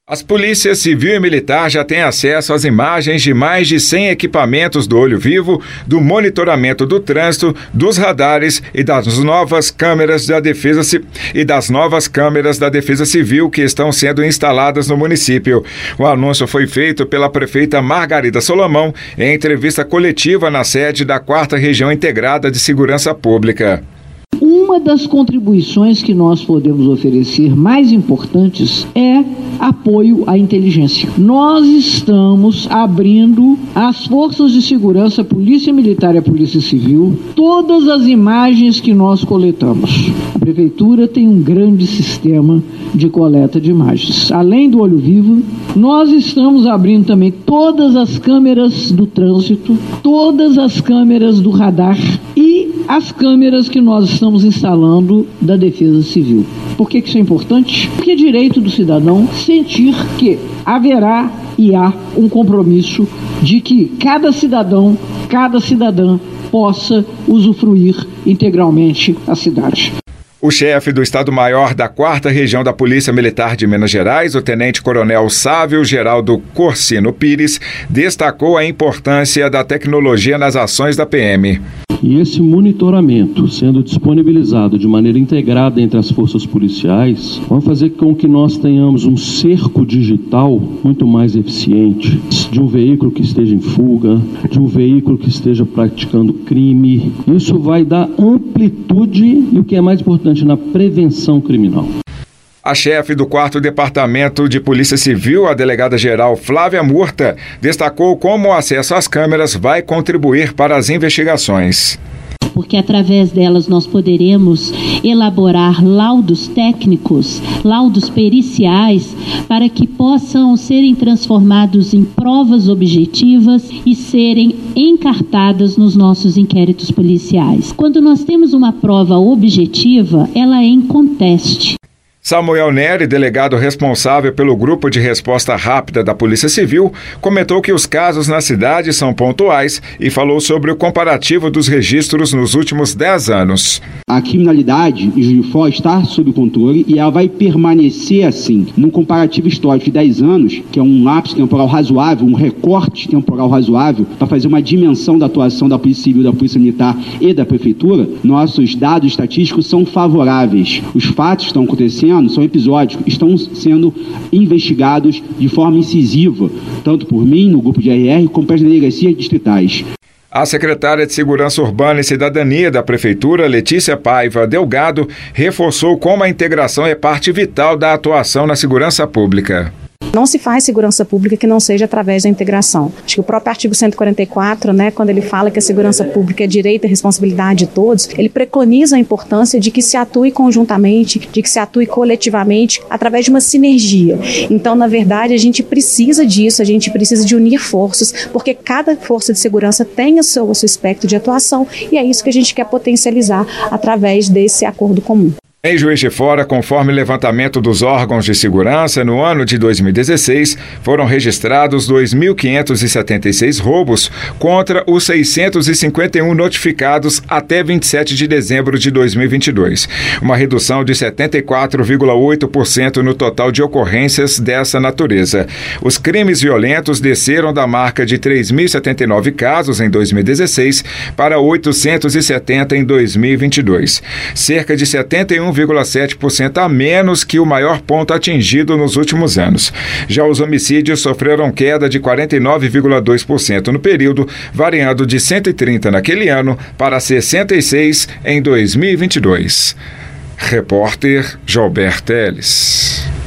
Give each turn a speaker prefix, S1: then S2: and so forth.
S1: As polícias civil e militar já têm acesso às imagens de mais de 100 equipamentos do olho vivo, do monitoramento do trânsito, dos radares e das novas câmeras da Defesa Civil que estão sendo instaladas no município. O anúncio foi feito pela prefeita Margarida Solomão em entrevista coletiva na sede da 4ª Região Integrada de Segurança Pública.
S2: Uma das contribuições que nós podemos oferecer mais importantes é apoio à inteligência. Nós estamos abrindo às forças de segurança, Polícia Militar e a Polícia Civil, todas as imagens que nós coletamos. A Prefeitura tem um grande sistema de coleta de imagens. Além do olho vivo, nós estamos abrindo também todas as câmeras do trânsito, todas as câmeras do radar e as câmeras que nós estamos instalando da Defesa Civil. Por que isso é importante? Porque é direito do cidadão sentir que haverá e há um compromisso de que cada cidadão, cada cidadã possa usufruir integralmente a cidade.
S1: O chefe do Estado-Maior da 4ª Região da Polícia Militar de Minas Gerais, o Tenente-Coronel Sávio Geraldo Corsino Pires, destacou a importância da tecnologia nas ações da PM.
S3: E esse monitoramento sendo disponibilizado de maneira integrada entre as forças policiais, vai fazer com que nós tenhamos um cerco digital muito mais eficiente de um veículo que esteja em fuga, de um veículo que esteja praticando crime. Isso vai dar amplitude e, o que é mais importante, na prevenção criminal.
S1: A chefe do 4º Departamento de Polícia Civil, a delegada-geral Flávia Murta, destacou como o acesso às câmeras vai contribuir para as investigações.
S4: Porque através delas nós poderemos elaborar laudos técnicos, laudos periciais, para que possam serem transformados em provas objetivas e serem encartadas nos nossos inquéritos policiais. Quando nós temos uma prova objetiva, ela é inconteste.
S1: Samuel Neri, delegado responsável pelo Grupo de Resposta Rápida da Polícia Civil, comentou que os casos na cidade são pontuais e falou sobre o comparativo dos registros nos últimos 10 anos.
S5: A criminalidade em Juiz de Fora está sob controle e ela vai permanecer assim. Num comparativo histórico de 10 anos, que é um lapso temporal razoável, um recorte temporal razoável, para fazer uma dimensão da atuação da Polícia Civil, da Polícia Militar e da Prefeitura, nossos dados estatísticos são favoráveis. Os fatos que estão acontecendo são episódicos, estão sendo investigados de forma incisiva, tanto por mim, no grupo de RR, como pelas delegacias distritais.
S1: A secretária de Segurança Urbana e Cidadania da Prefeitura, Letícia Paiva Delgado, reforçou como a integração é parte vital da atuação na segurança pública.
S6: Não se faz segurança pública que não seja através da integração. Acho que o próprio artigo 144, quando ele fala que a segurança pública é direito e responsabilidade de todos, ele preconiza a importância de que se atue conjuntamente, de que se atue coletivamente, através de uma sinergia. Então, na verdade, a gente precisa disso, a gente precisa de unir forças, porque cada força de segurança tem o seu espectro de atuação e é isso que a gente quer potencializar através desse acordo comum.
S1: Em Juiz de Fora, conforme levantamento dos órgãos de segurança, no ano de 2016, foram registrados 2.576 roubos contra os 651 notificados até 27 de dezembro de 2022. Uma redução de 74,8% no total de ocorrências dessa natureza. Os crimes violentos desceram da marca de 3.079 casos em 2016 para 870 em 2022. Cerca de 71,7% a menos que o maior ponto atingido nos últimos anos. Já os homicídios sofreram queda de 49,2% no período, variando de 130 naquele ano para 66 em 2022. Repórter Gilberto Teles.